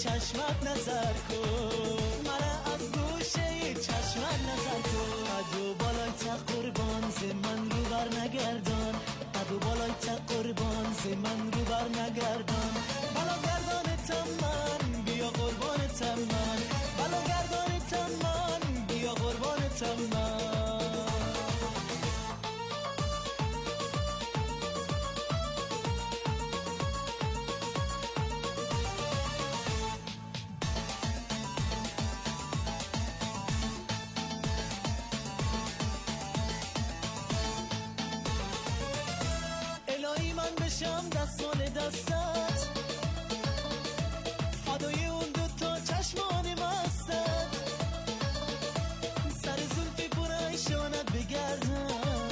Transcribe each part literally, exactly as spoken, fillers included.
چشمت نظر کن، مرا از گوشه چشمت نظر کن. قدو بالای تا قربان ز من رو بر نگردان، قدو بالای تا قربان ز من رو بر نگردان. بالا گردانتم من بیا قربانتم من، بالا گردانتم من بیا قربانتم من. دستان دستت فدای اون دو تا چشمان مستت، سر زلفی پرایشانت بگردم.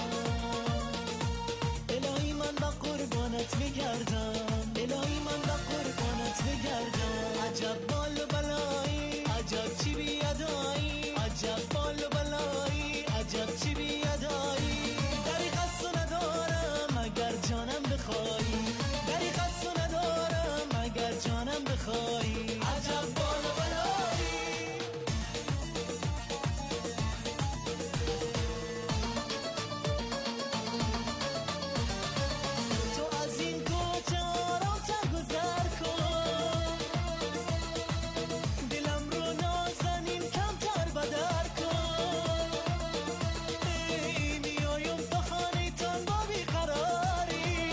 الهی من با قربانت بگردم، الهی من با قربانت بگردم. عجب بال و بلایی، عجب چی بیادایی، عجب بال و بلایی، عجب چی بیادایی. دری قصد ندارم اگر جانم بخوایی، جانم بخوایی. عجب بال و بلایی. تو از این کوچه آرام‌تر گذر کن، دلم رو نازنین کمتر بدر کن. ای میایم تا خانه تن با بیقراری،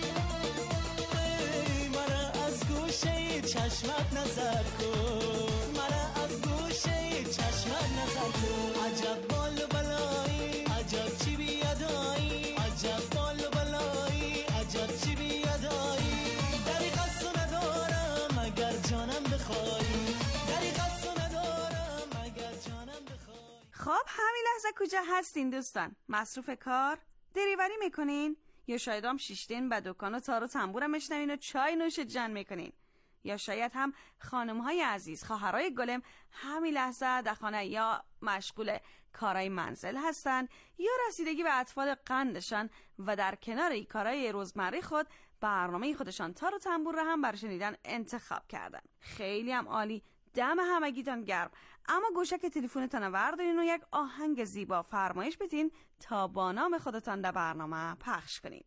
چشمت نظر کن، مرا از گوشه چشمت نظر کن. عجب بال و بلایی، عجب چی بیادایی، عجب بال و بلایی، عجب چی بیادایی. دری قصد ندارم اگر جانم بخوایی، دری قصد ندارم اگر جانم بخوایی. خب همین لحظه کجا هستین دوستان؟ مصروف کار؟ دریوری میکنین؟ یا شاید هم شیشتین به دکان و تار و تنبورم میشنوین و چای نوش جان میکنین؟ یا شاید هم خانم‌های عزیز، خواهرای گلم همین لحظه در خانه یا مشغول کارهای منزل هستن یا رسیدگی به اطفال قندشان و در کنار این کارهای روزمره خود برنامه خودشان تار و تنبور را هم برای شنیدن انتخاب کردن. خیلی هم عالی، دم همگیتان گرم. اما گوشک تلفنتان رو بردارین و یک آهنگ زیبا فرمایش بدین تا با نام خودتان در برنامه پخش کنین.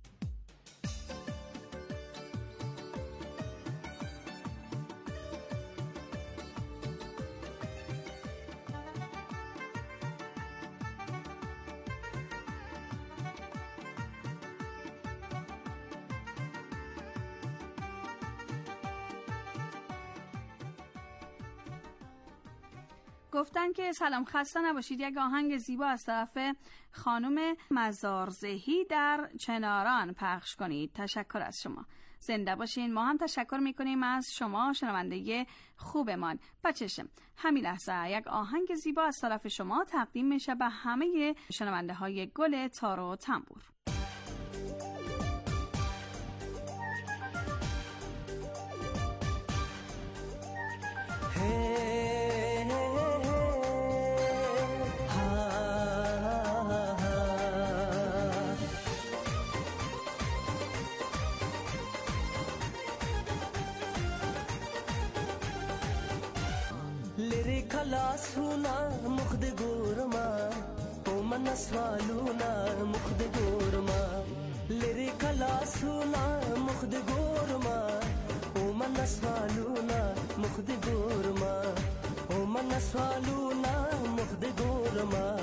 گفتن که سلام خسته نباشید، یک آهنگ زیبا از طرف خانم مزارزهی در چناران پخش کنید. تشکر از شما، زنده باشین. ما هم تشکر میکنیم از شما شنونده خوبمان. بچشم همین لحظه یک آهنگ زیبا از طرف شما تقدیم میشه به همه شنونده های گل تار و تنبور. لاسونا مخد گورما او من سوالونا مخد گورما لیریکا لاسونا مخد گورما او من سوالونا مخد گورما او من سوالونا مخد گورما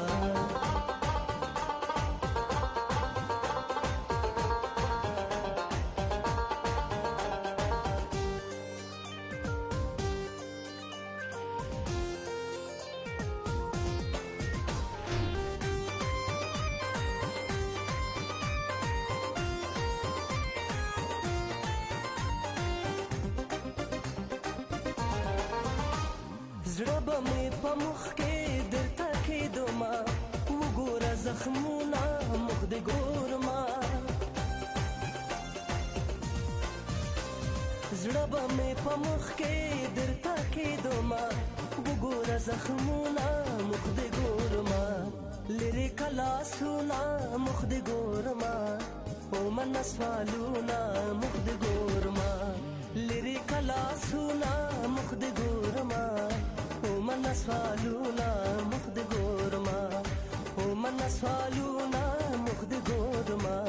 زړه مې په مخ کې درته کېدما وګوره زخمونه مخ دې ګورما زړه مې په مخ کې درته کېدما وګوره زخمونه مخ دې ګورما لري کلاسونه مخ دې ګورما او من سوالونه مخ دې ګورما لري کلاسونه نسوالونا مخد گورما او من نسوالونا مخد گورما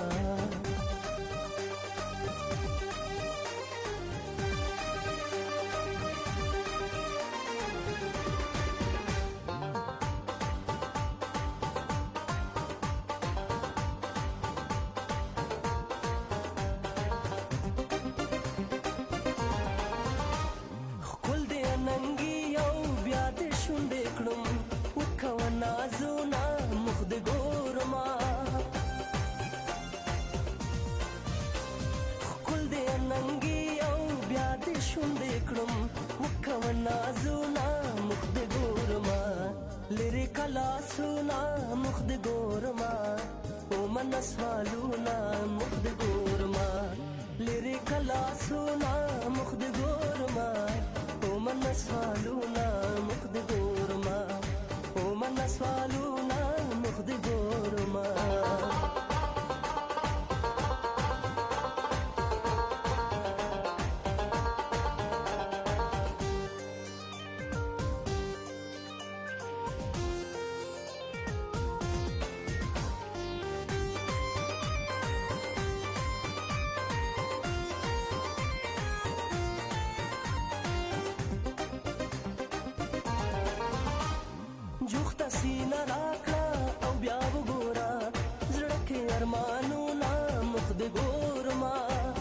نازونا مخد گورما لری کلاسونا مخد گورما او من نسوالونا مخد گورما لری کلاسونا مخد گورما او من نسوالونا مخد گورما او من نسوالونا مخد گورما سینه راکړه او بیا وګوره زړه کې ارمانونه مخ دې ګورما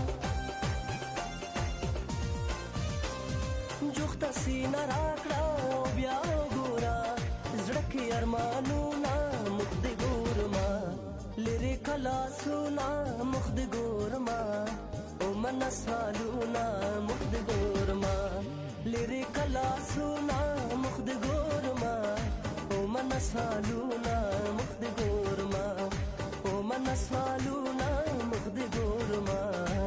جوخته سینه راکړه او بیا وګوره زړه کې ارمانونه مخ دې ګورما لری کلاسونه مخ دې ګورما او من سالونه مخ دې ګورما لری کلاسونه مخ دې ګورما من سالونا مخد گورما او من سالونا مخد گورما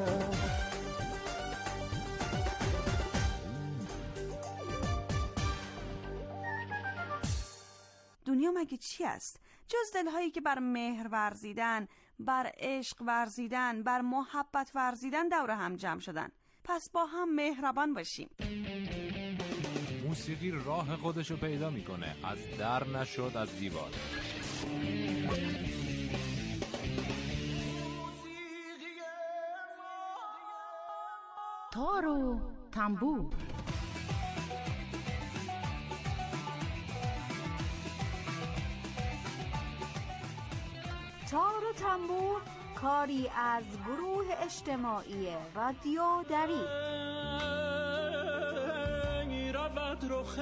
دنیا مگه چی است جز دلهایی که بر مهر ورزیدن، بر عشق ورزیدن، بر محبت ورزیدن دور هم جمع شدن. پس با هم مهربان باشیم. موسیقی راه خودشو پیدا میکنه، از در نشد از دیوار. تار و تنبور. تار و تنبور کاری از گروه اجتماعی رادیو دری. رود رخ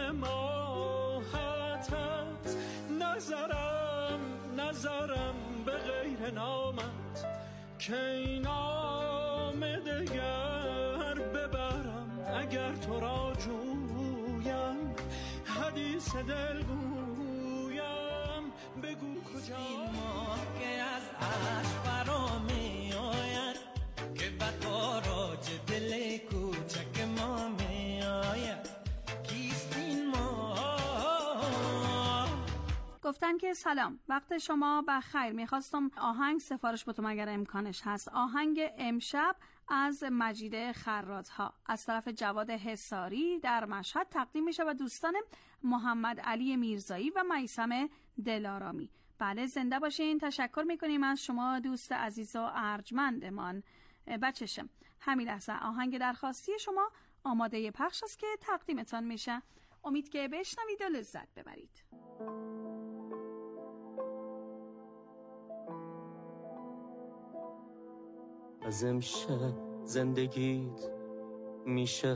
ماهتت نظرم نظرم به غیر نامت که این نام دگر ببرم اگر تو را جویم حدیث دل گویم بگو کجا این ماه که از عشق برا می آید که به تاراج دل کوچک ما می آید. گفتن که سلام، وقت شما بخیر. میخواستم آهنگ سفارش بتونم اگر امکانش هست. آهنگ امشب از مجید خراط‌ها از طرف جواد حصاری در مشهد تقدیم میشه و دوستان محمد علی میرزایی و میثم دلارامی. بله زنده باشین. تشکر میکنیم از شما دوست عزیز و ارجمندمان. بچشم همین لحظه آهنگ درخواستی شما آماده پخش است که تقدیمتان میشه. امید که بشنوید و لذت ببرید. از امشب زندگیت میشه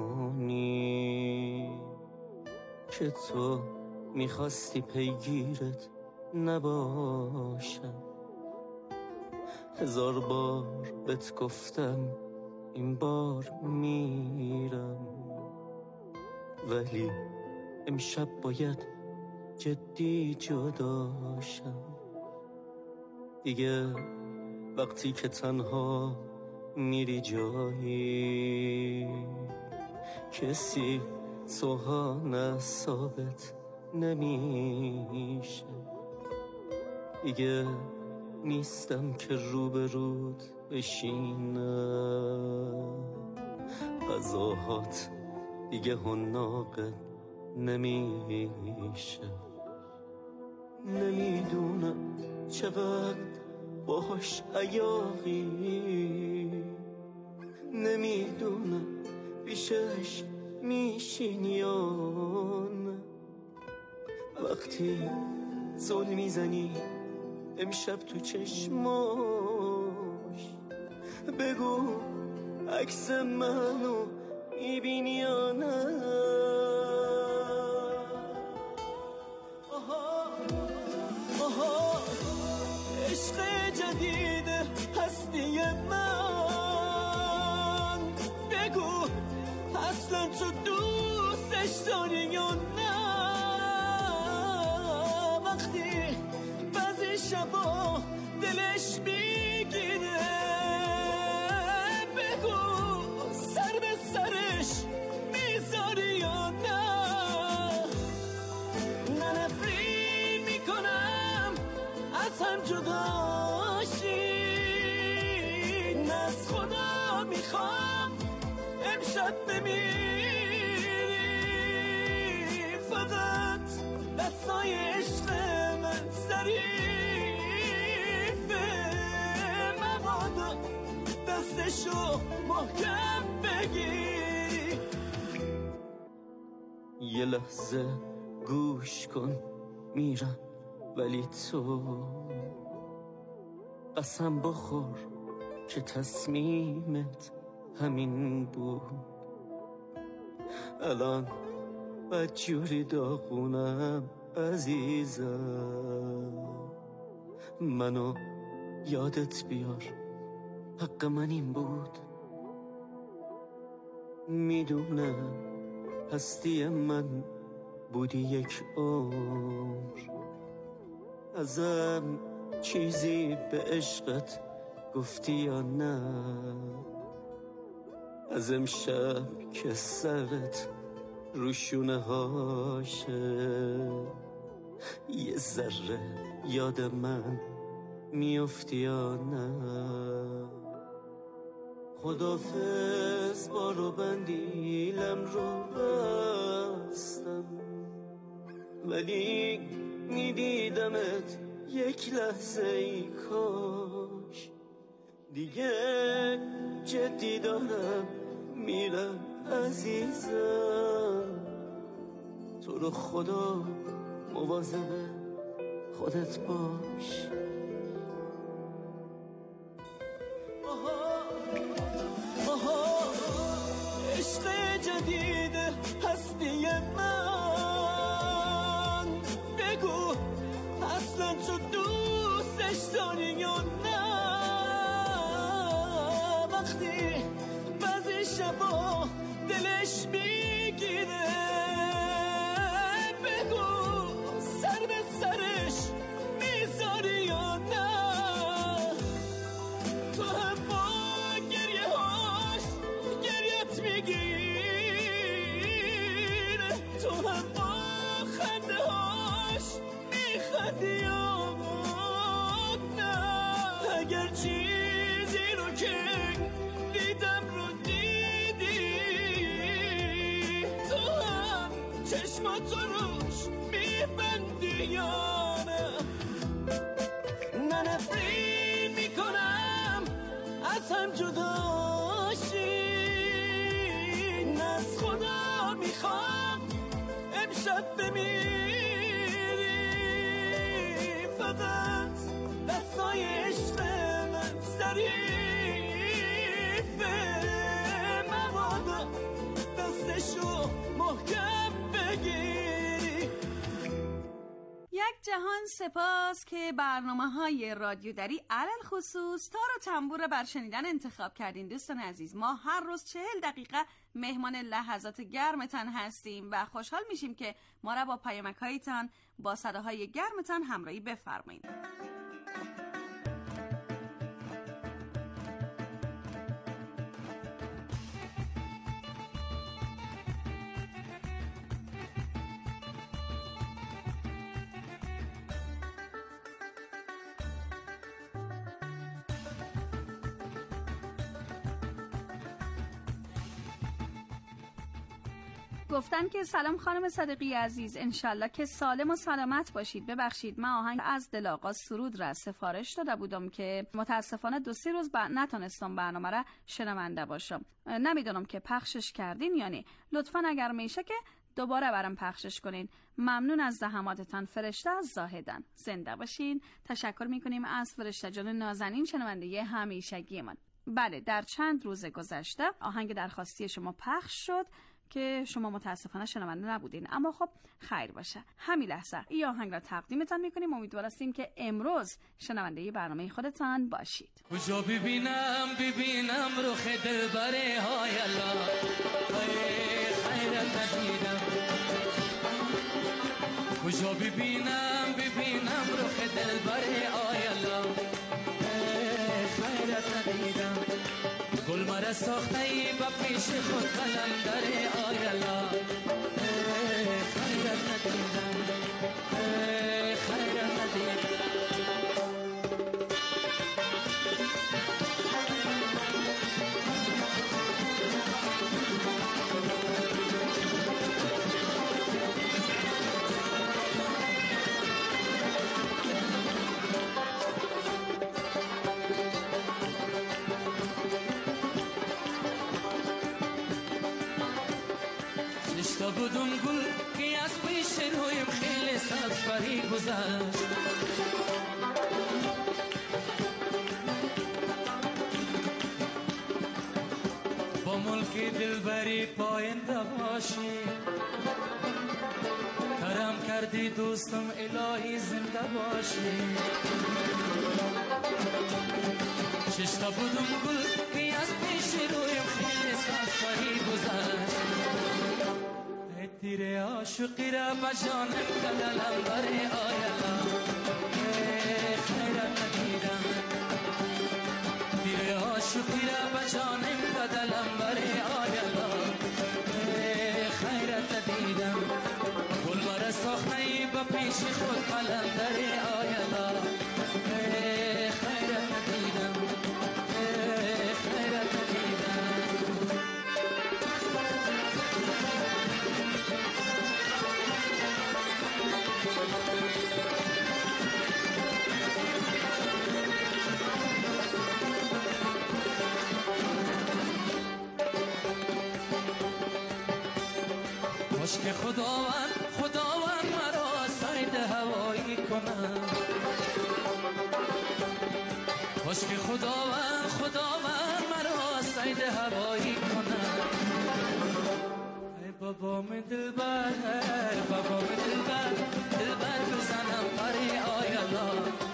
همونی که تو میخواستی پیگیرت نباشم. هزار بار بهت گفتم این بار میرم، ولی امشب باید جدی جداشم. دیگه وقتی که تنها میری جایی کسی سوهان ثابت نمیشه. دیگه نیستم که روبرود بشینم، غذاهات دیگه حناقت نمیشه. نمیدونم چقدر باهاش عیاقی، نمیدونم پیشش میشین یا نه. وقتی زل میزنی امشب تو چشماش، بگو عکس منو میبینی یا نه. آها آها عشق جدید هستی من، بگو اصلا تو دوستش داری یا نه. وقتی بعضی شبا دلش میگیره، بگو سر به سرش میذاری یا نه. نه نفرین میکنم از هم جداشی، نه از خدا میخوام امشب بمیری. فقط دستای عشق من ظریفه، مبادا دستشو محکم بگیری. یه لحظه گوش کن میرم، ولی تو قسم بخور که تصمیمت همین بود. الان بدجوری داغونم عزیزم، منو یادت بیار، حق من این بود. میدونم هستی من بودی یک عمر، ازم چیزی به عشقت گفتی یا نه؟ از امشب که سرت روشونه هاشه، یه ذره یاد من میافتی یا نه؟ خدافظ بارو بندیلم رو بستم، ولی میدیدمت یک لحظه ای کاش. دیگه جدی دارم میرم عزیزم، تو رو خدا مواظب خودت باش. آها آها عشق جدید هستی من، بگو اصلا تو دوستش داری یا نه؟ وقتی بعضی شبا دلش میگیره، بگو سر به سرش میذاری یا نه؟ تو هم با گریه هاش گریت میگیره، تو هم با خنده هاش میخندی یا نه؟ اگر چیزی رو که دیدم رو دیدی، تو هم چشماتو روش میبندی یا نه؟ نه نفرین میکنم از هم جداشی، نه از خدا میخوام امشب بمیری. فقط دستای عشق من ظریفه، مبادا دستشو محکم بگیری. یک جهان سپاس که برنامه‌های رادیو دری علل خصوص تار و تنبور بر شنیدن انتخاب کردین. دوستان عزیز، ما هر روز چهل دقیقه مهمان لحظات گرمتان هستیم و خوشحال میشیم که ما را با پیامک‌هایتان با صداهای گرمتان همراهی بفرمایید. گفتن که سلام خانم صدیقی عزیز، انشالله که سالم و سلامت باشید. ببخشید من آهنگ از دلاغا سرود را سفارش داده بودم که متاسفانه دو سه روز بعد نتونستم برنامه را شنونده باشم. نمیدونم که پخشش کردین یا نه. لطفاً اگر میشه که دوباره برام پخشش کنین. ممنون از زحماتتان. فرشته از زاهدان. زنده باشین. تشکر میکنیم از فرشته جان نازنین، شنونده همیشگی من. بله، در چند روز گذشته آهنگ درخواستی شما پخش شد که شما متاسفانه شنونده نبودین، اما خب خیر باشه. همین لحظه این آهنگ را تقدیمتان میکنیم. امیدوار هستیم که امروز شنونده برنامه خودتان باشید. کجا ببینم ببینم رخ دلبره های الله، خیرت ندیدم. کجا ببینم ببینم رخ دلبره های الله، خیرت ندیدم. گل مرا ساخته ای با پیش خود قلندر آیلا، خیرت ندیدم، خیرت ندیدم. بودم گل که از پیش رویم خیلی سفری گذشت. با ملک دلبری پاینده باشی، کرم کردی دوستم الهی زنده باشی. ششتا بودم گل که از پیش رویم خیلی سفری گذشت. تیره عاشقی را بجانم کدلم بره آیلا، خیرت ندیدم. تیره عاشقی را بجانم کدلم بره آیلا، خیرت ندیدم. گل مرا ساخته ای با پیش خود قلندر آیلا، خیرت ندیدم، خیرت ندیدم. که خداوند خداوند مرا سید هوایی کنم، باش که خداوند خداوند مرا سید هوایی کنم. ای بابا من دلبر، بابا من دلبر، دلبر بزنم پری آیلا،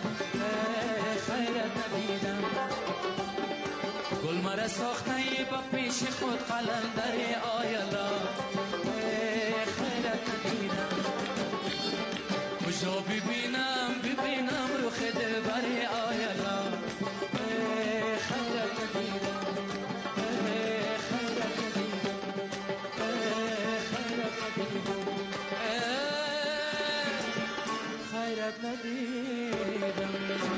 خیرت ندیدم. گل مرا ساخته ای با پیش خود قلندر آیلا، کجا ببینم ببینم رخ دلبر آیلا، خیرت ندیدم، خیرت ندیدم، خیرت ندیدم، خیرت ندیدم.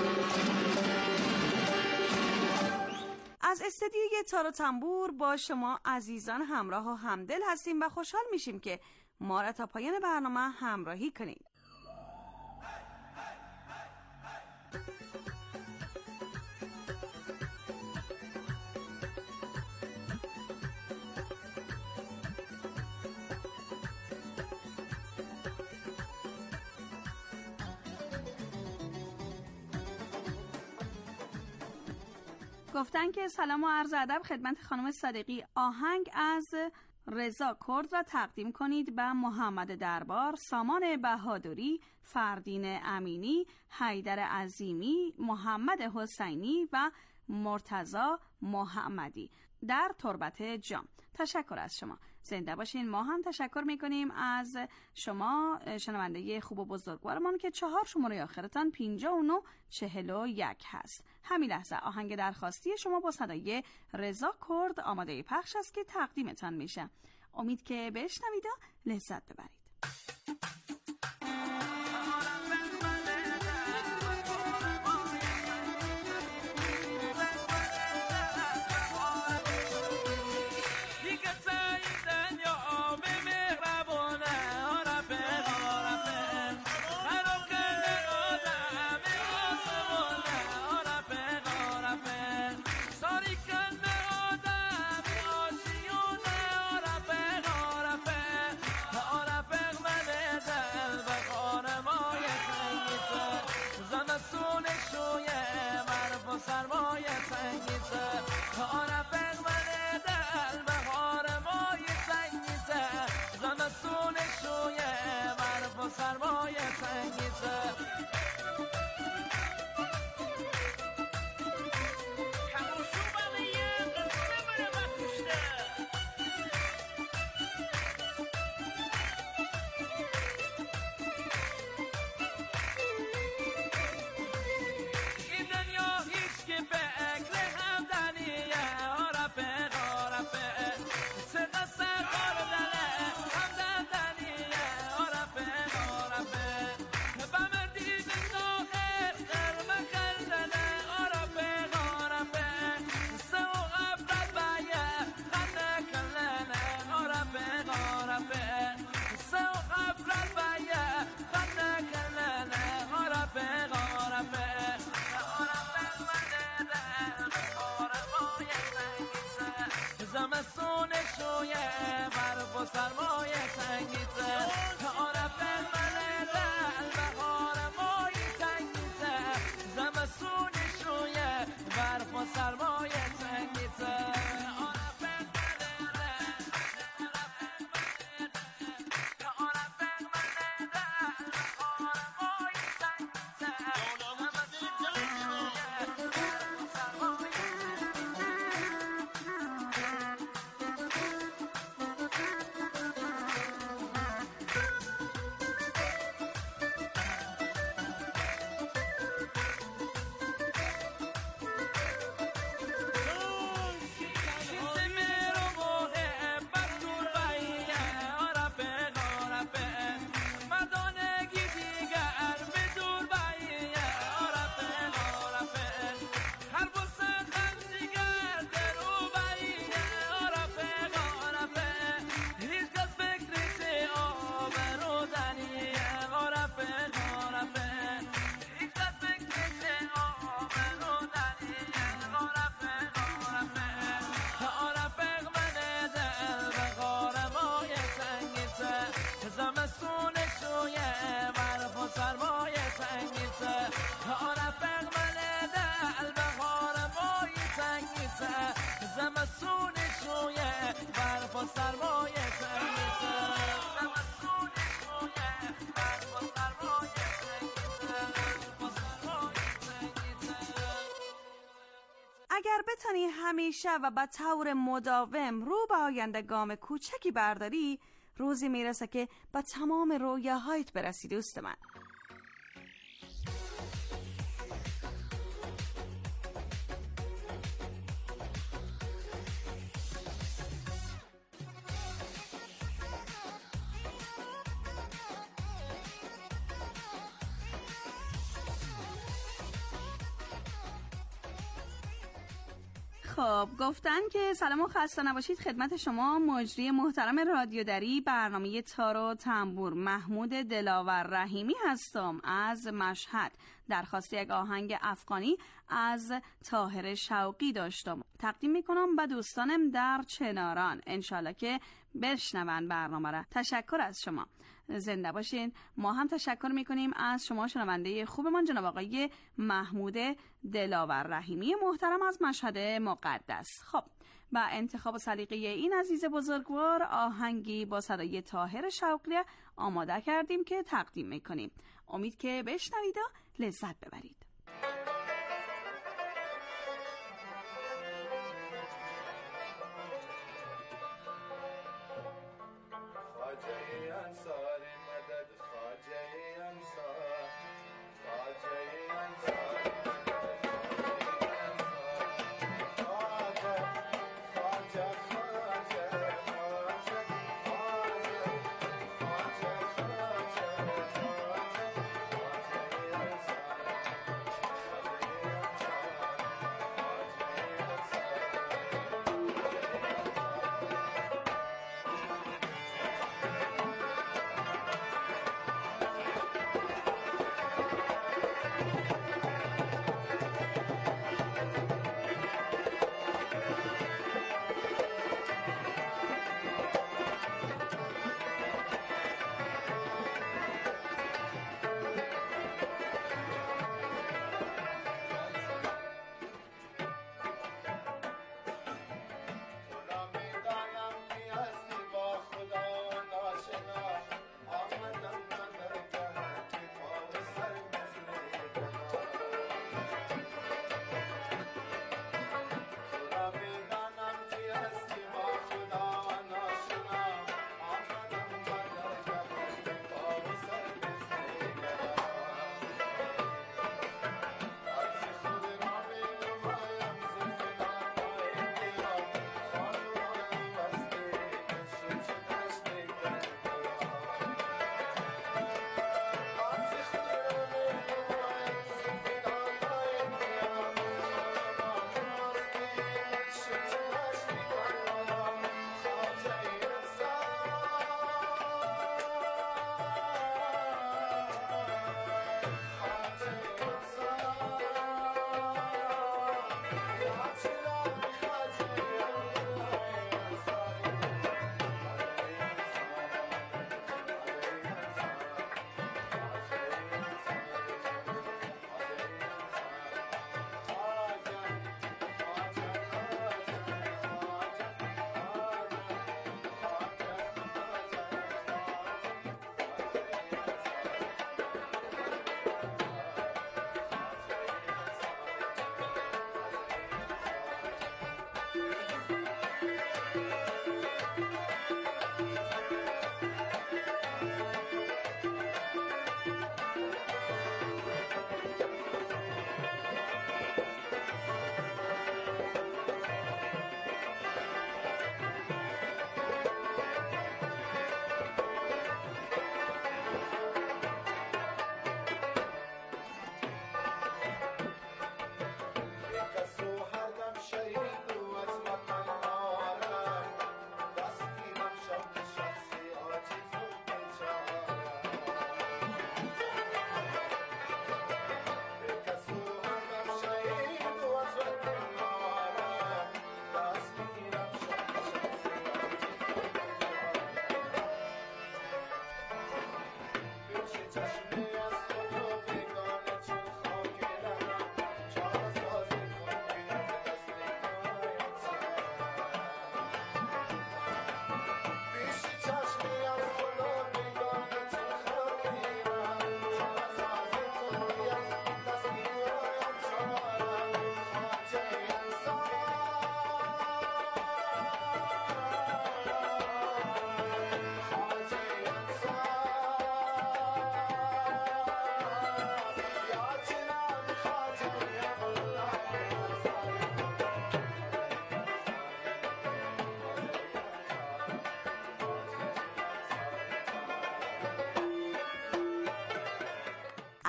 از استدیوی تار و تنبور با شما عزیزان همراه و همدل هستیم و خوشحال میشیم که ما را تا پایان برنامه همراهی کنید. گفتن که سلام و عرض ادب خدمت خانم صدیقی. آهنگ از رضا کرد را تقدیم کنید به محمد دربار، سامان بهادری، فردین امینی، حیدر عظیمی، محمد حسینی و مرتضی محمدی در تربت جام. تشکر از شما. زنده باشین. ما هم تشکر میکنیم از شما شنونده خوب و بزرگوارمان که چهار شماره آخرتان پنجاه و نه چهل و یک هست. همین لحظه آهنگ درخواستی شما با صدای رضا کرد آماده پخش است که تقدیمتان میشه. امید که بشنوید و لذت ببرید. دیگه سعیدن یا آمه سرمای سنگیتر زمستونش مویه خر با سرمای سنگیتر با سرمای سنگیتر. اگر بتانی همیشه و به طور مداوم رو به آینده گام کوچکی برداری، روزی میرسه که به تمام رویاهایت برسی دوست من. خب گفتن که سلام و خسته نباشید خدمت شما مجری محترم رادیو دری برنامه تار و تنبور محمود دلاور رحیمی هستم از مشهد. درخواست یک آهنگ افغانی از طاهر شوقی داشتم، تقدیم میکنم به دوستانم در چناران، انشالله که بشنون برنامه را. تشکر از شما، زنده باشین. ما هم تشکر میکنیم از شما شنونده خوبمان جناب آقای محمود دلاور رحیمی محترم از مشهد مقدس. خب با انتخاب سلیقه این عزیز بزرگوار آهنگی با صدای طاهر شوقی آماده کردیم که تقدیم میکنیم. امید که بشنوید و لذت ببرید. خواجه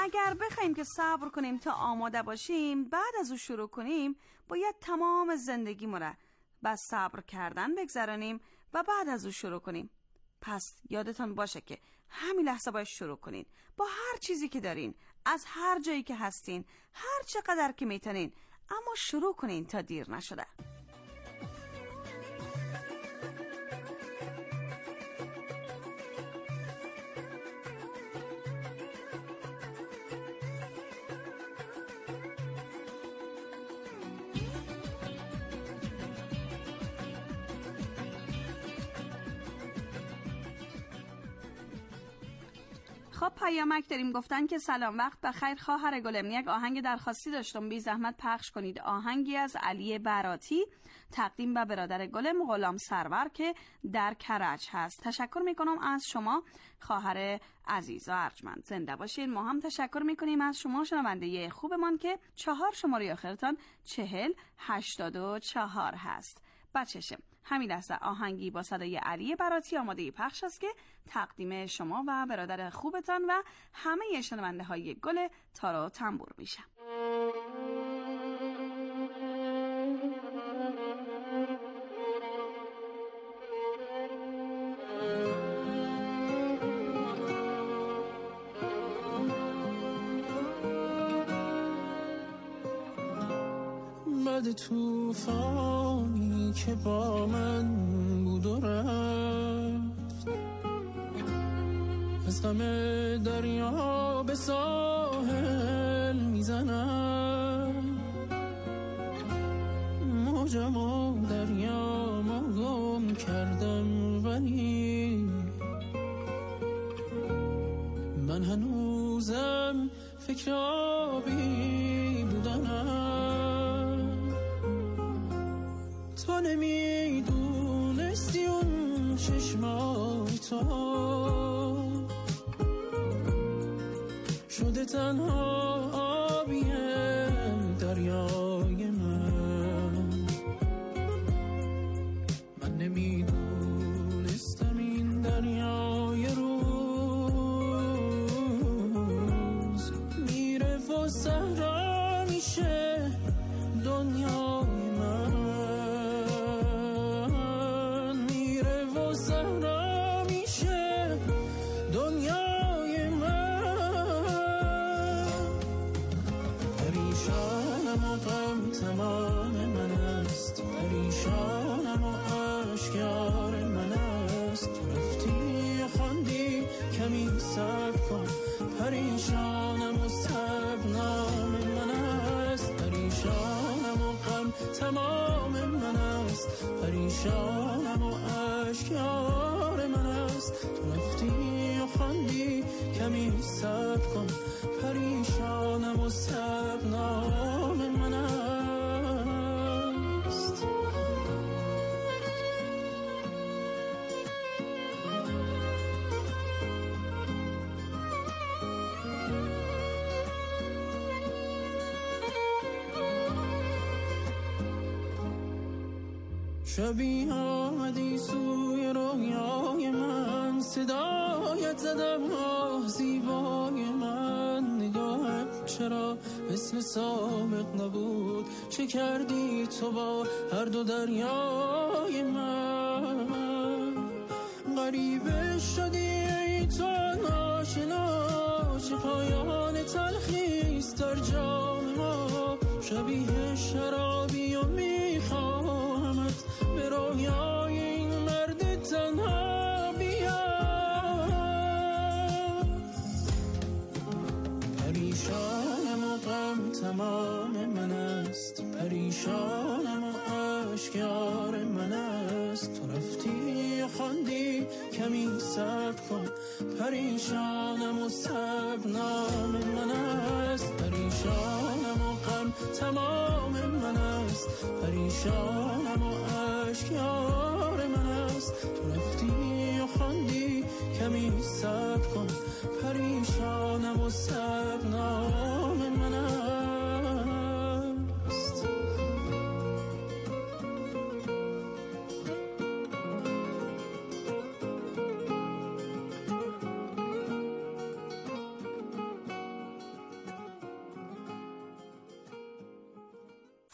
اگر بخوایم که صبر کنیم تا آماده باشیم بعد از او شروع کنیم، باید تمام زندگیمون را بس صبر کردن بگذرانیم و بعد از او شروع کنیم. پس یادتان باشه که همین لحظه باید شروع کنین، با هر چیزی که دارین، از هر جایی که هستین، هر چقدر که میتونین، اما شروع کنین تا دیر نشده. خب پیامک داریم، گفتن که سلام وقت بخیر خواهر گلم، یک آهنگ درخواستی داشتم، بی زحمت پخش کنید. آهنگی از علی براتی تقدیم به برادر گلم غلام سرور که در کرج هست. تشکر میکنم از شما خواهر عزیز و ارجمند، زنده باشید. ما هم تشکر میکنیم از شما شنونده خوبمان که چهار شماره آخرتان چهل هشتاد و چهار هست. بچشم همین لحظه آهنگی با صدای علی براتی آماده پخش است که تقدیم شما و برادر خوبتان و همه شنونده های گل تار و تنبور میشه. بعد توفانی که با من بود و رفت، از غم دریا به ساحل میزنم، موجم و دریا ما گم کردم، ولی من هنوزم فکر آبی بودنم. تو نمیدونستی اون چشمای تو شده تنها آبی دریای من. من نمیدونستم این دریای روز میره و صحرا میشه دنیای من. تمام من است، پریشانم و اشکار من است. تو رفتی خواندی کمی صبر کن، پریشانم و شبنام من است. پریشانم و غم تمام من است، پریشانم و اشکار من است. تو رفتی خواندی کمی صبر کن، پریشانم و شبنام من است. شبی آمدی سوی رویای من، صدایت زدم آه زیبای من. نگاهت چرا مثل سابق نبود، چه کردی تو با هر دو دریای من؟ غریبه شدی ای تو ناشنا، چه پایان تلخیست در جام ما. شبیه شرابی و میخواهمت به رویای این مرد تنها بیا. پریشانم و غم تمام من است، پریشانم و اشکار من است. تو رفتی خواندی کمی صبر کن، پریشانم و شبنام من است. پریشانم و غم تمام من است، پریشانم و اشکار من است. تو رفتی خواندی کمی صبر کن، پریشانم و شبنام من است.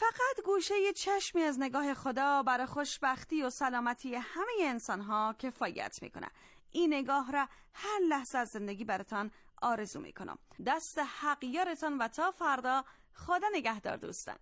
فقط گوشه یه چشمی از نگاه خدا برای خوشبختی و سلامتی همه انسان‌ها کفایت میکنه. این نگاه را هر لحظه از زندگی براتان آرزو میکنم. دست حق یارتان و تا فردا. خدا نگهدار دوستان.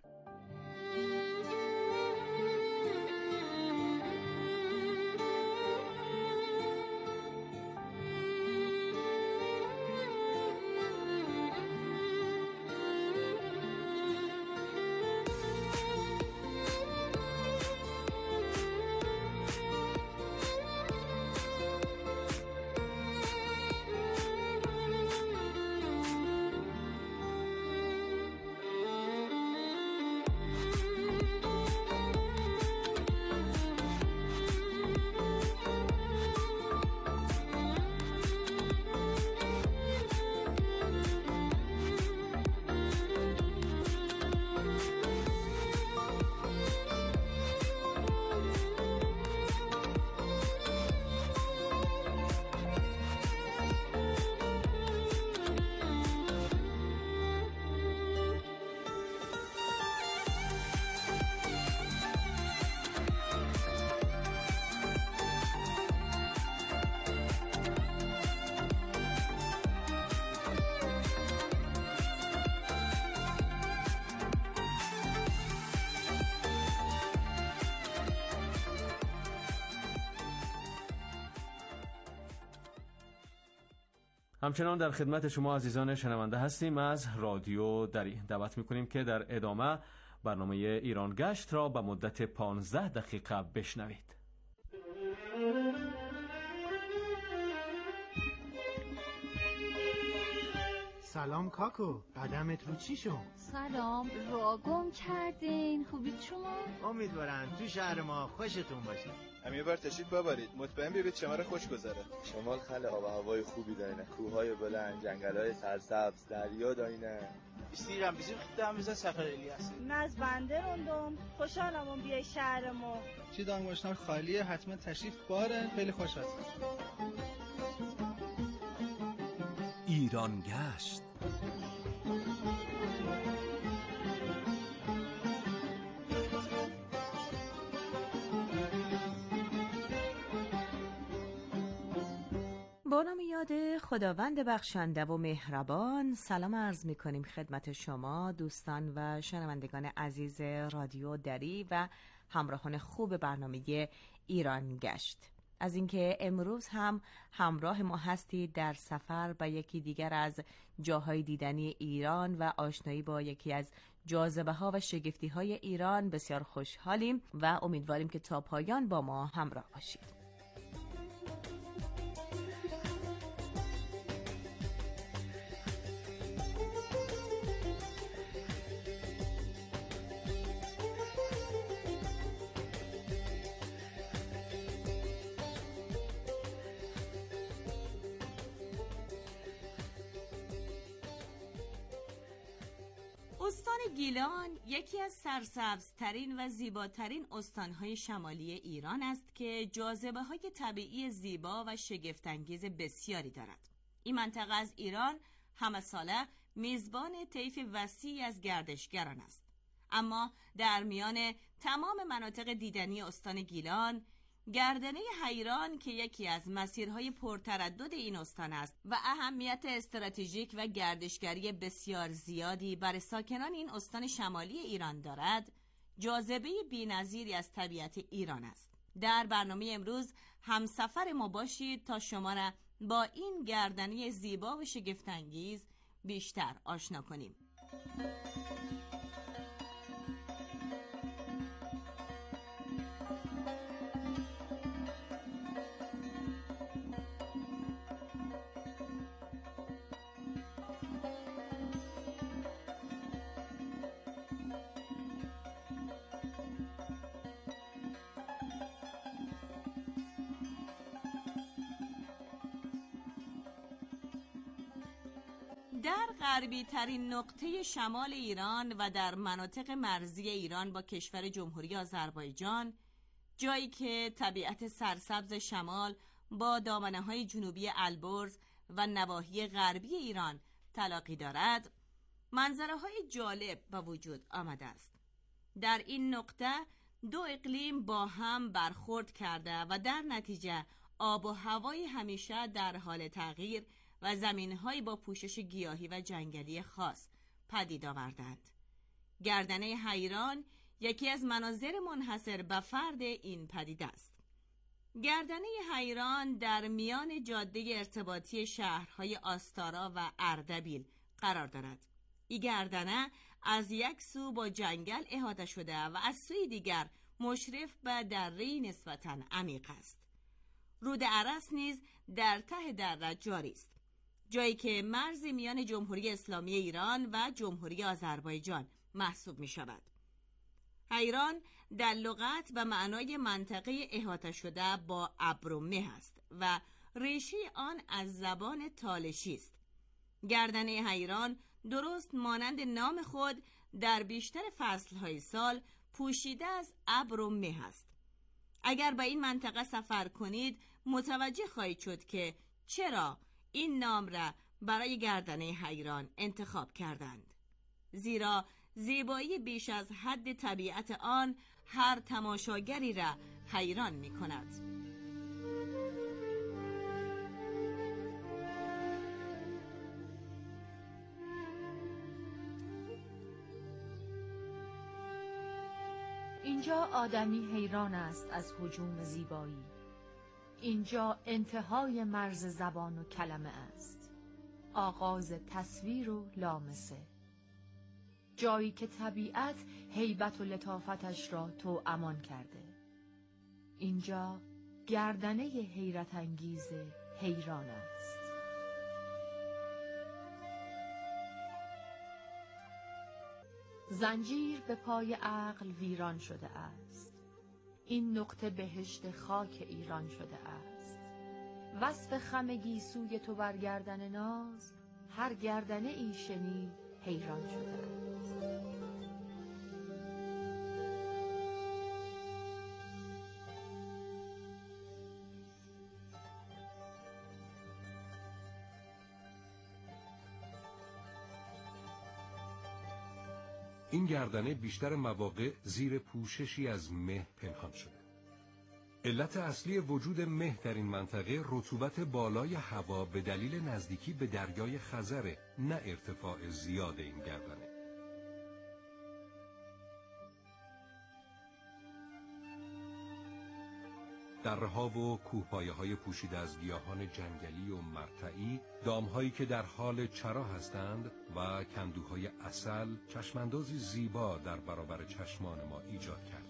همچنان در خدمت شما عزیزان شنونده هستیم. از رادیو دری دعوت میکنیم که در ادامه برنامه ایران گشت را به مدت پانزده دقیقه بشنوید. سلام کاکو، قدمت رو چی شد؟ سلام، را گم کردین. خوبید شما؟ امیدوارم تو شهر ما خوشتون باشه. هم یه بار تشریف ببرید، مطمئن ببینید شمال خوش گذره. شمال خیلی آب و هوای خوبی داره، کوههای بلند، جنگل‌های سرسبز، دریا داره. استیرم بزیم خدام بزن سفر الیاس. ناز بنده روندم، خوشحالم اون بیای شهر ما. چی دانگاشتن خالیه، حتما تشریف باره، خیلی خوش هست. ایران گشت. با نام یاد خداوند بخشنده و مهربان، سلام عرض می کنیم خدمت شما دوستان و شنوندگان عزیز رادیو دری و همراهان خوب برنامه ایران گشت. از اینکه امروز هم همراه ما هستید در سفر به یکی دیگر از جاهای دیدنی ایران و آشنایی با یکی از جاذبه ها و شگفتی های ایران بسیار خوشحالیم و امیدواریم که تا پایان با ما همراه باشید. استان گیلان یکی از سرسبزترین و زیباترین استانهای شمالی ایران است که جاذبه‌های طبیعی زیبا و شگفت‌انگیز بسیاری دارد. این منطقه از ایران همه ساله میزبان طیف وسیعی از گردشگران است. اما در میان تمام مناطق دیدنی استان گیلان، گردنه حیران که یکی از مسیرهای پرتردد این استان است و اهمیت استراتژیک و گردشگری بسیار زیادی برای ساکنان این استان شمالی ایران دارد، جاذبه بی‌نظیری از طبیعت ایران است. در برنامه امروز همسفر ما باشید تا شما را با این گردنه زیبا و شگفت‌انگیز بیشتر آشنا کنیم. در غربی ترین نقطه شمال ایران و در مناطق مرزی ایران با کشور جمهوری آذربایجان، جایی که طبیعت سرسبز شمال با دامنه‌های جنوبی البرز و نواحی غربی ایران تلاقی دارد، منظره‌های جالب به وجود آمده است. در این نقطه دو اقلیم با هم برخورد کرده و در نتیجه آب و هوای همیشه در حال تغییر و زمین‌های با پوشش گیاهی و جنگلی خاص پدید آوردند. گردنه حیران یکی از مناظر منحصر به فرد این پدیده است. گردنه حیران در میان جاده ارتباطی شهرهای آستارا و اردبیل قرار دارد. این گردنه از یک سو با جنگل احاطه شده و از سوی دیگر مشرف به دره نسبتاً عمیق است. رود ارس نیز در ته دره جاری است، جایی که مرز میان جمهوری اسلامی ایران و جمهوری آذربایجان محسوب می شود. حیران در لغت به معنای منطقه احاطه شده با ابر و مه است و ریشه آن از زبان تالشی است. گردنه حیران درست مانند نام خود در بیشتر فصلهای سال پوشیده از ابر و مه است. اگر به این منطقه سفر کنید متوجه خواهید شد که چرا این نام را برای گردنه حیران انتخاب کردند، زیرا زیبایی بیش از حد طبیعت آن هر تماشاگری را حیران می کند. اینجا آدمی حیران است از هجوم زیبایی. اینجا انتهای مرز زبان و کلمه است، آغاز تصویر و لامسه، جایی که طبیعت هیبت و لطافتش را توامان کرده. اینجا گردنه حیرت انگیز حیران است. زنجیر به پای عقل ویران شده است. این نقطه بهشت خاک ایران شده است. وصف خم گیسوی تو بر گردن ناز، هر گردنه ای شنید حیران شده است. این گردنه بیشتر مواقع زیر پوششی از مه پنهان شده. علت اصلی وجود مه در این منطقه رطوبت بالای هوا به دلیل نزدیکی به دریای خزره، نه ارتفاع زیاد این گردنه. دره‌ها و کوهپایه‌های پوشیده از گیاهان جنگلی و مرتعی، دام‌هایی که در حال چرا هستند و کندوهای عسل، چشماندازی زیبا در برابر چشمان ما ایجاد کردند.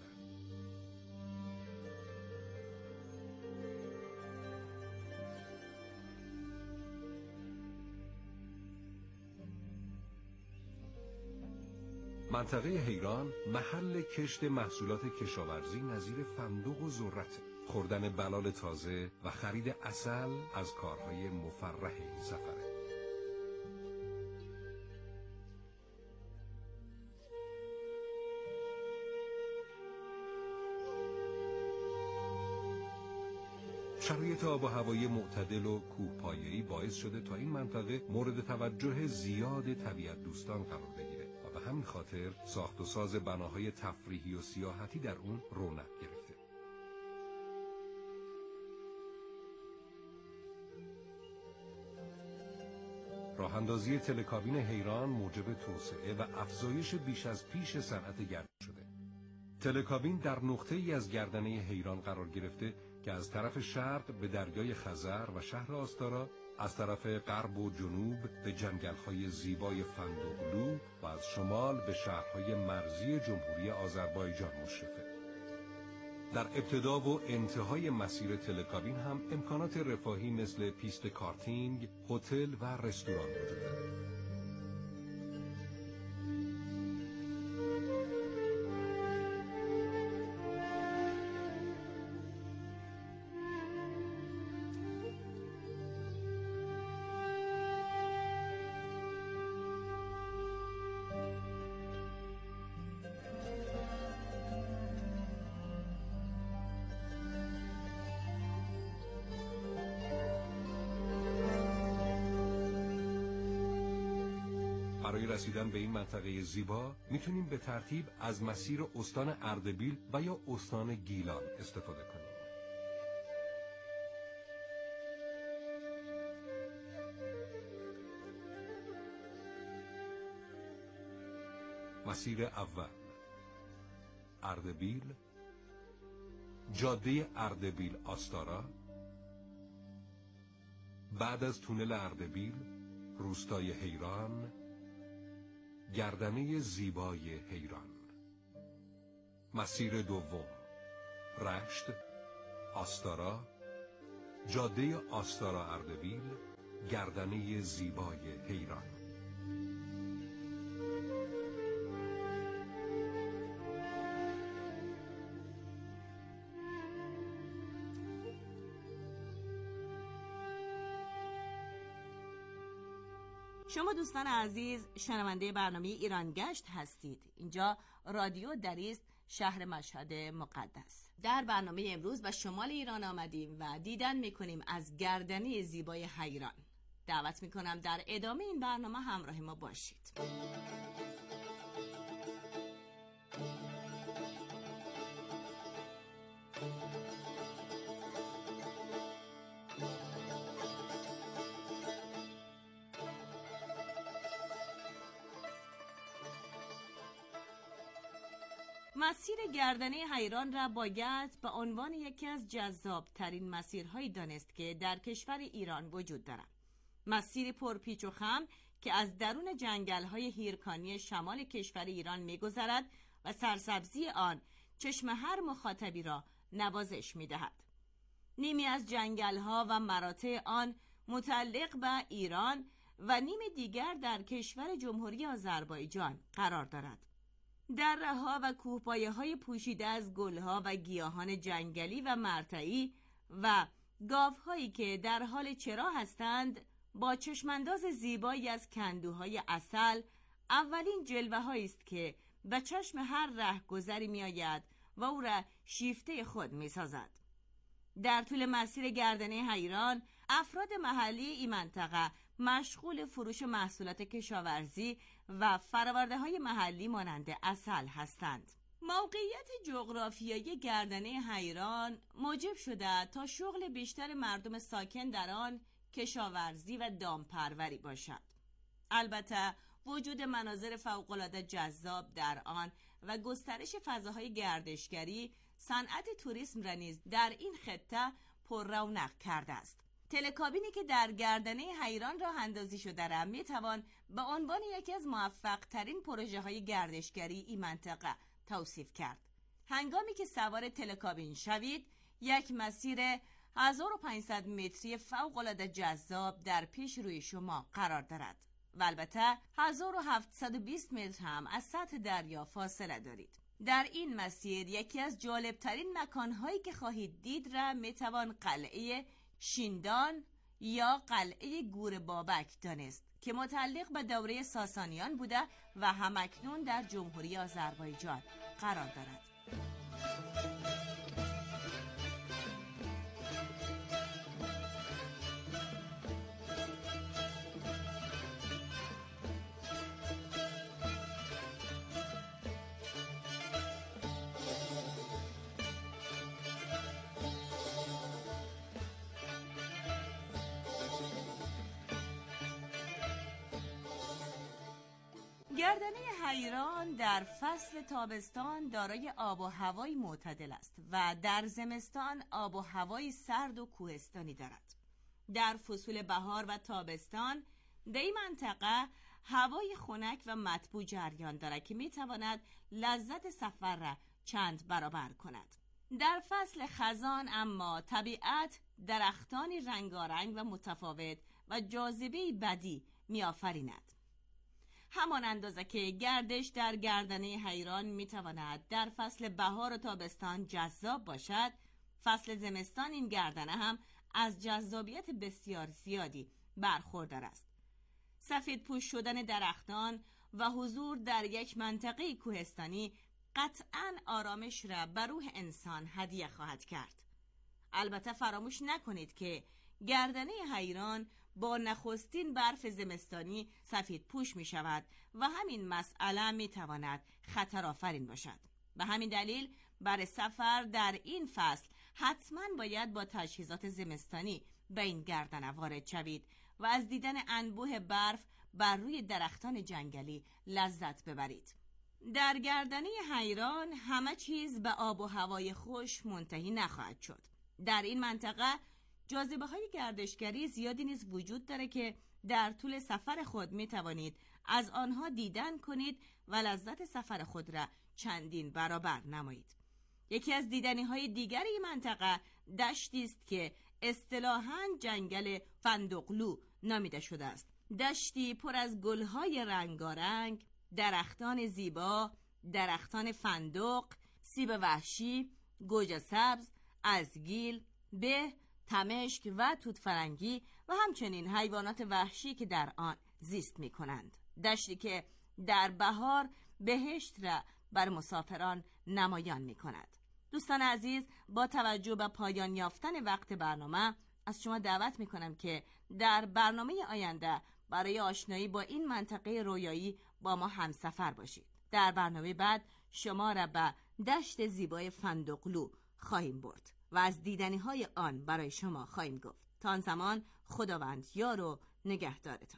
منطقه حیران محل کشت محصولات کشاورزی نظیر فندق و ذرت، خوردن بلال تازه و خرید عسل از کارهای مفرح این سفره. شرایط آب و هوایی معتدل و کوهپایه‌ای باعث شده تا این منطقه مورد توجه زیاد طبیعت دوستان قرار بگیره و به همین خاطر ساخت و ساز بناهای تفریحی و سیاحتی در اون رونق گرفته. راه اندازی تلکابین حیران موجب توسعه و افزایش بیش از پیش صنعت گردش شده. تلکابین در نقطه‌ای از گردنه حیران قرار گرفته که از طرف شرق به دریای خزر و شهر آستارا، از طرف غرب و جنوب به جنگل‌های زیبای فندقلو و از شمال به شهرهای مرزی جمهوری آذربایجان مشرفه. در ابتدا و انتهای مسیر تلکابین هم امکانات رفاهی مثل پیست کارتینگ، هتل و رستوران وجود دارد. برای رسیدن به این منطقه زیبا میتونیم به ترتیب از مسیر استان اردبیل و یا استان گیلان استفاده کنیم. مسیر اول اردبیل، جاده اردبیل آستارا. بعد از تونل اردبیل، روستای حیران، گردنه زیبای حیران. مسیر دوم رشت، آستارا، جاده آستارا اردبیل، گردنه زیبای حیران. شما دوستان عزیز شنونده برنامه ایران گشت هستید. اینجا رادیو دری است، شهر مشهد مقدس. در برنامه امروز به شمال ایران آمدیم و دیدن میکنیم از گردنه زیبای حیران. دعوت میکنم در ادامه این برنامه همراه ما باشید. مسیر گردنه حیران را باید به عنوان یکی از جذاب ترین مسیرهایی دانست که در کشور ایران وجود دارد. مسیر پرپیچ و خم که از درون جنگل‌های هیرکانی شمال کشور ایران می‌گذرد و سرسبزی آن چشم هر مخاطبی را نوازش می‌دهد. نیمی از جنگل‌ها و مراتع آن متعلق به ایران و نیم دیگر در کشور جمهوری آذربایجان قرار دارد. دره‌ها و کوهپایه‌های پوشیده از گل‌ها و گیاهان جنگلی و مرتعی و گاوهایی که در حال چرا هستند با چشمانداز زیبایی از کندوهای عسل اولین جلوه‌هایی است که به چشم هر رهگذری می‌آید و او را شیفته خود می‌سازد. در طول مسیر گردنه حیران افراد محلی این منطقه مشغول فروش محصولات کشاورزی و فرآورده‌های محلی مانند عسل هستند. موقعیت جغرافیایی گردنه حیران موجب شده تا شغل بیشتر مردم ساکن در آن کشاورزی و دامپروری باشد. البته وجود مناظر فوق‌العاده جذاب در آن و گسترش فضاهای گردشگری صنعت توریسم را نیز در این خطه پر رونق کرده است. تلکابینی که در گردنه حیران راه اندازی شده را می توان به عنوان یکی از موفق ترین پروژه های گردشگری این منطقه توصیف کرد. هنگامی که سوار تلکابین شوید، یک مسیر هزار و پانصد متری فوق‌العاده جذاب در پیش روی شما قرار دارد و البته هزار و هفتصد و بیست متر هم از سطح دریا فاصله دارید. در این مسیر یکی از جالبترین مکانهایی که خواهید دید را می توان قلعه شیندان یا قلعه گور بابک دانست که متعلق به دوره ساسانیان بوده و همکنون در جمهوری آذربایجان قرار دارد. گردنه حیران در فصل تابستان دارای آب و هوای معتدل است و در زمستان آب و هوای سرد و کوهستانی دارد. در فصول بهار و تابستان در این منطقه هوای خنک و مطبوع جریان دارد که میتواند لذت سفر را چند برابر کند. در فصل خزان اما طبیعت درختانی رنگارنگ و متفاوت و جاذبه بدی میآفریند. همان اندازه که گردش در گردنه حیران میتواند در فصل بهار و تابستان جذاب باشد، فصل زمستان این گردنه هم از جذابیت بسیار زیادی برخوردار است. سفید پوش شدن درختان و حضور در یک منطقه کوهستانی قطعاً آرامش را بر روح انسان هدیه خواهد کرد. البته فراموش نکنید که گردنه حیران با نخستین برف زمستانی سفید پوش می شود و همین مسئله می تواند خطر آفرین باشد. به همین دلیل برای سفر در این فصل حتما باید با تجهیزات زمستانی به این گردنه وارد شوید و از دیدن انبوه برف بر روی درختان جنگلی لذت ببرید. در گردنه حیران همه چیز به آب و هوای خوش منتهی نخواهد شد. در این منطقه جاذبه های گردشگری زیادی نیز وجود داره که در طول سفر خود می توانید از آنها دیدن کنید و لذت سفر خود را چندین برابر نمایید. یکی از دیدنی های دیگر این منطقه دشتی است که اصطلاحاً جنگل فندقلو نامیده شده است. دشتی پر از گلهای رنگارنگ، درختان زیبا، درختان فندق، سیب وحشی، گوجه سبز، ازگیل، به، تمشک و توت فرنگی و همچنین حیوانات وحشی که در آن زیست می کنند. دشتی که در بهار بهشت را بر مسافران نمایان می کند. دوستان عزیز، با توجه به پایان یافتن وقت برنامه از شما دعوت می کنم که در برنامه آینده برای آشنایی با این منطقه رویایی با ما همسفر باشید. در برنامه بعد شما را به دشت زیبای فندقلو خواهیم برد و از دیدنی های آن برای شما خواهیم گفت. تا آن زمان خداوند یار و نگهدارتان.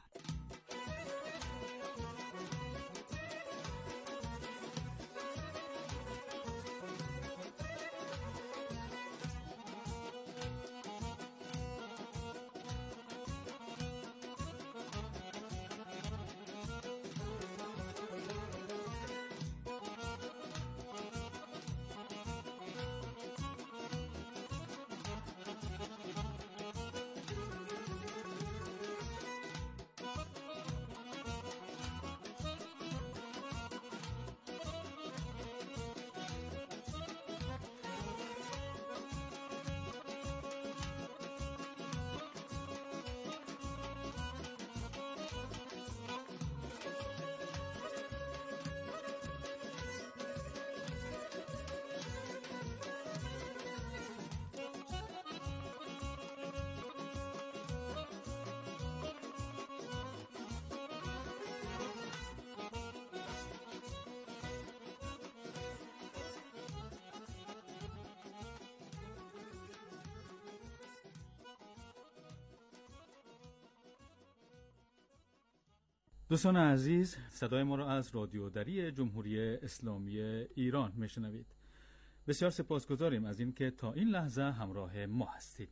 دوستان عزیز، صدای ما را از رادیو دری جمهوری اسلامی ایران میشنوید. بسیار سپاسگزاریم از اینکه تا این لحظه همراه ما هستید.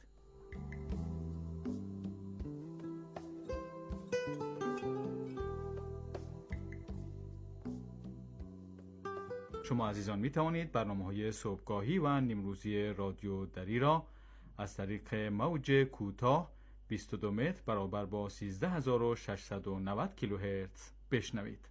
شما عزیزان می توانید برنامه‌های صبحگاهی و نیمروزی رادیو دری را از طریق موج کوتاه بیست و دو متر برابر با سیزده هزار و ششصد و نود کیلوهرتز بشنوید.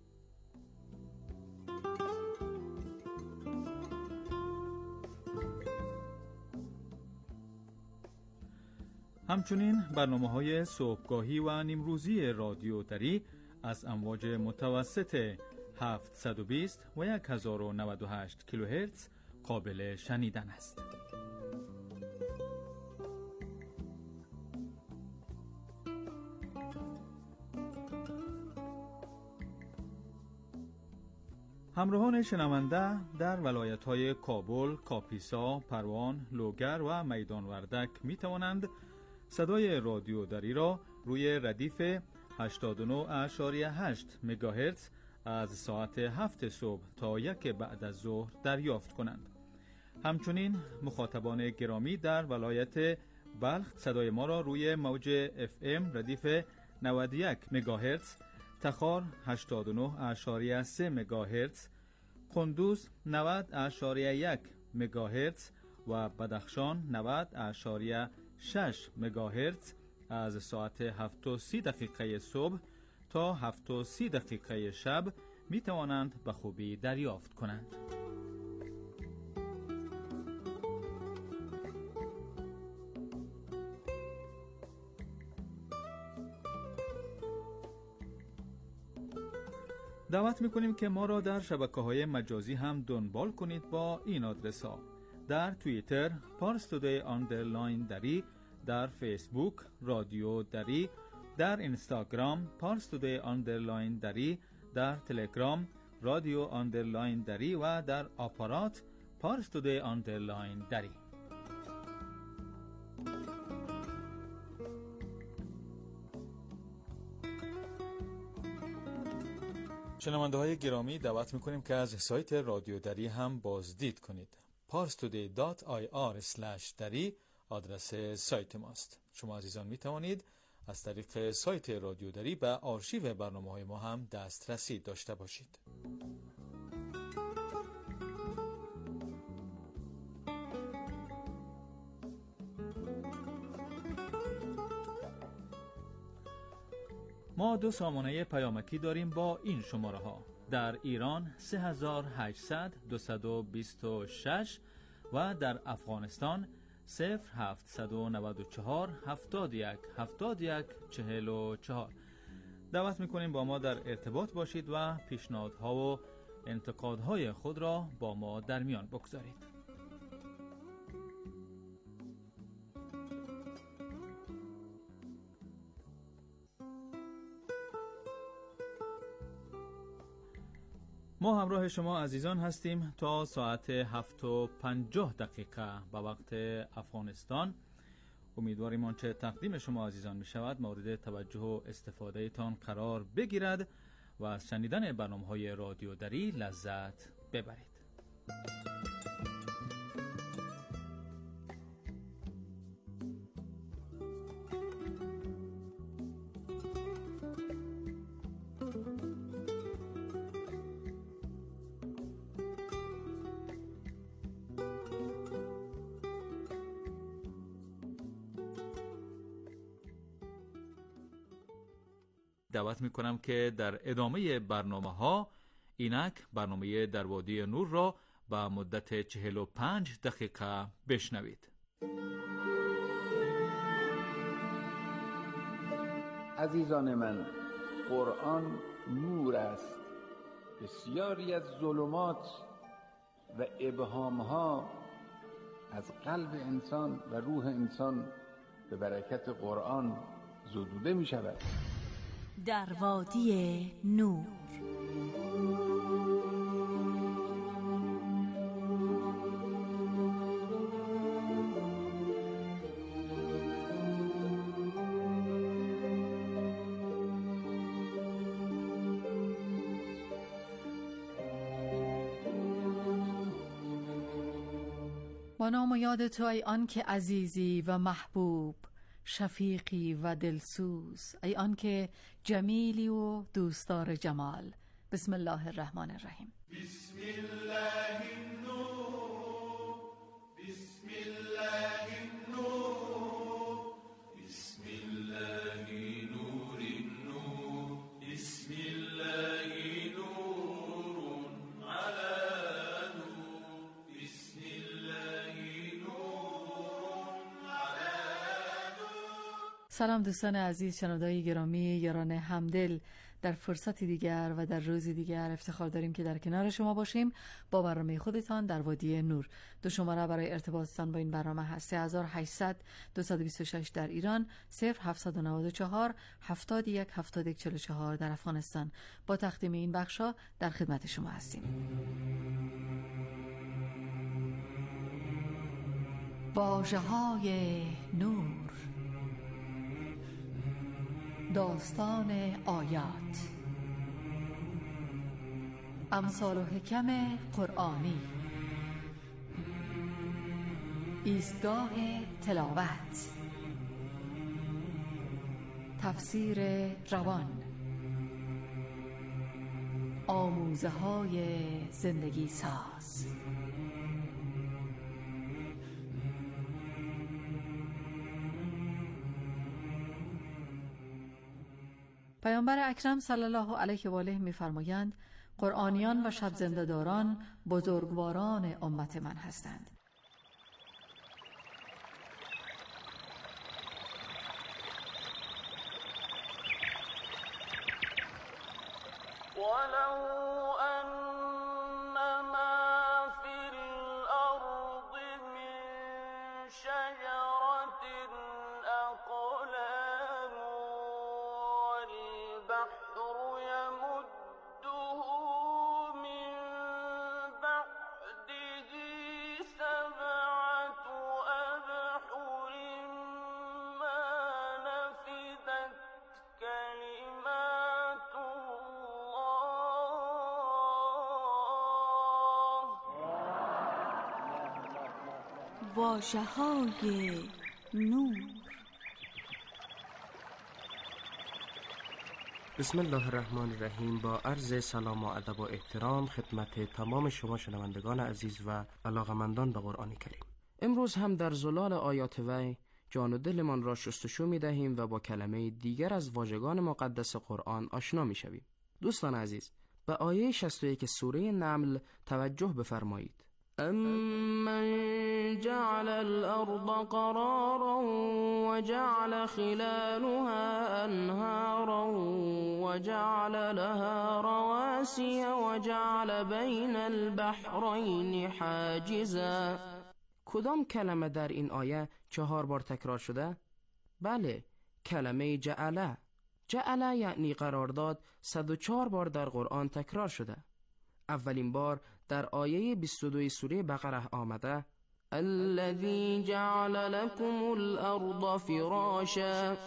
همچنین برنامه‌های صبحگاهی و نیمروزی رادیو دری از امواج متوسط هفتصد و بیست و هزار و نود و هشت کیلوهرتز قابل شنیدن است. همراهان شنونده در ولایت‌های کابل، کاپیسا، پروان، لوگر و میدان وردک می توانند صدای رادیو دری را روی ردیف هشتاد و نه اشاریه هشت مگاهرتز از ساعت هفت صبح تا یک بعد از ظهر دریافت کنند. همچنین مخاطبان گرامی در ولایت بلخ صدای ما را روی موج اف ام ردیف نود و یک مگاهرتز، تخار هشتاد و نه اشاریه سه مگاهرتز، قندوز نود اشاریه یک مگاهرتز و بدخشان نود اشاریه شش مگاهرتز از ساعت هفت و سی دقیقه صبح تا هفت و سی دقیقه شب می توانند به خوبی دریافت کنند. دعوت میکنیم که ما را در شبکه‌های مجازی هم دنبال کنید با این آدرس ها: در توییتر پارس تودی آندرلاین دری، در فیسبوک رادیو دری در اینستاگرام پارس تودی آندرلاین دری، در تلگرام رادیو آندرلاین دری و در آپارات پارس تودی آندرلاین دری. شنونده های گرامی، دعوت میکنیم که از سایت رادیو دری هم بازدید کنید. پارس تودی دات آی آر اسلش دری آدرس سایت ماست. شما عزیزان میتوانید از طریق سایت رادیو دری به آرشیو برنامه های ما هم دسترسی داشته باشید. ما دو سامانه پیامکی داریم با این شماره ها: در ایران سه هزار و هشتصد دویست و بیست و شش و در افغانستان صفر هفتصد و نود و چهار هفتاد و یک هفتاد و یک چهل و چهار. دعوت میکنیم با ما در ارتباط باشید و پیشنهادها و انتقادهای خود را با ما در میان بگذارید. ما همراه شما عزیزان هستیم تا ساعت هفت و پنجاه دقیقه به وقت افغانستان. امیدواریم آنچه تقدیم شما عزیزان می شود مورد توجه و استفاده تان قرار بگیرد و از شنیدن برنامه های رادیو دری لذت ببرید. دعوت میکنم که در ادامه برنامه ها اینک برنامه در وادی نور را با مدت چهل و پنج دقیقه بشنوید. عزیزان من، قرآن نور است. بسیاری از ظلمات و ابهامها از قلب انسان و روح انسان به برکت قرآن زدوده می شود. در وادی نور. با نام و یاد تو ای آن که عزیزی و محبوب، شفیقی و دلسوز، ای آن که جمیلی و دوستدار جمال. بسم الله الرحمن الرحیم. بسم الله النور، بسم الله النور، بسم الله نور النور، بسم الله نور على نور، بسم الله نور على نور. سلام دوستان عزیز، شنوندگان گرامی، یاران همدل، در فرصتی دیگر و در روزی دیگر افتخار داریم که در کنار شما باشیم با برنامه خودتان در وادی نور. دو شماره برای ارتباطتان با این برنامه هست: سه هزار و هشتصد دویست و بیست و شش در ایران، صفر هفتصد و نود و چهار هفتاد و یک هفتاد و یک چهل و چهار در افغانستان. با تقدیم این بخشا در خدمت شما هستیم. واژه‌های نور، داستان آیات، امثال و حکم قرآنی، ایستگاه تلاوت، تفسیر روان، آموزه های زندگی ساز. پیامبر اکرم صلی الله علیه و آله می‌فرمایند قرآنیان و شب زنده‌داران بزرگواران امت من هستند. ولو أنما في الأرض من شجرة أقلام واژه‌های نور. بسم الله الرحمن الرحیم. با عرض سلام و ادب و احترام خدمت تمام شما شنوندگان عزیز و علاقمندان به قرآن کریم. امروز هم در زلال آیات وی جان و دلمان را شستشو می دهیم و با کلمه دیگر از واژگان مقدس قرآن آشنا می شویم. دوستان عزیز، به آیه شصت و یک سوره نمل توجه بفرمایید. امن جعل الارض قرارا وجعل خلالها انهارا وجعل لها رواسي وجعل بين البحرين حاجزا. کدام کلمه در این آیه چهار بار تکرار شده؟ بله، کلمه جعله. جعله یعنی قرارداد صد و چهار بار در قرآن تکرار شده. اولین بار در آیه بیست و دو سوره بقره آمده الذی جعل لكم الارض فراشا.